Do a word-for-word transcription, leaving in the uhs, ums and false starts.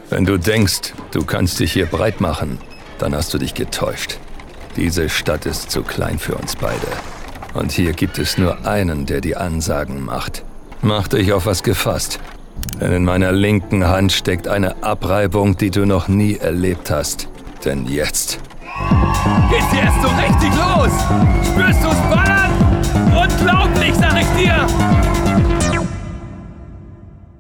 Wenn du denkst, du kannst dich hier breit machen, dann hast du dich getäuscht. Diese Stadt ist zu klein für uns beide. Und hier gibt es nur einen, der die Ansagen macht. Mach dich auf was gefasst. Denn in meiner linken Hand steckt eine Abreibung, die du noch nie erlebt hast. Denn jetzt geht's hier erst so richtig los! Spürst du's ballern? Unglaublich, sag ich dir!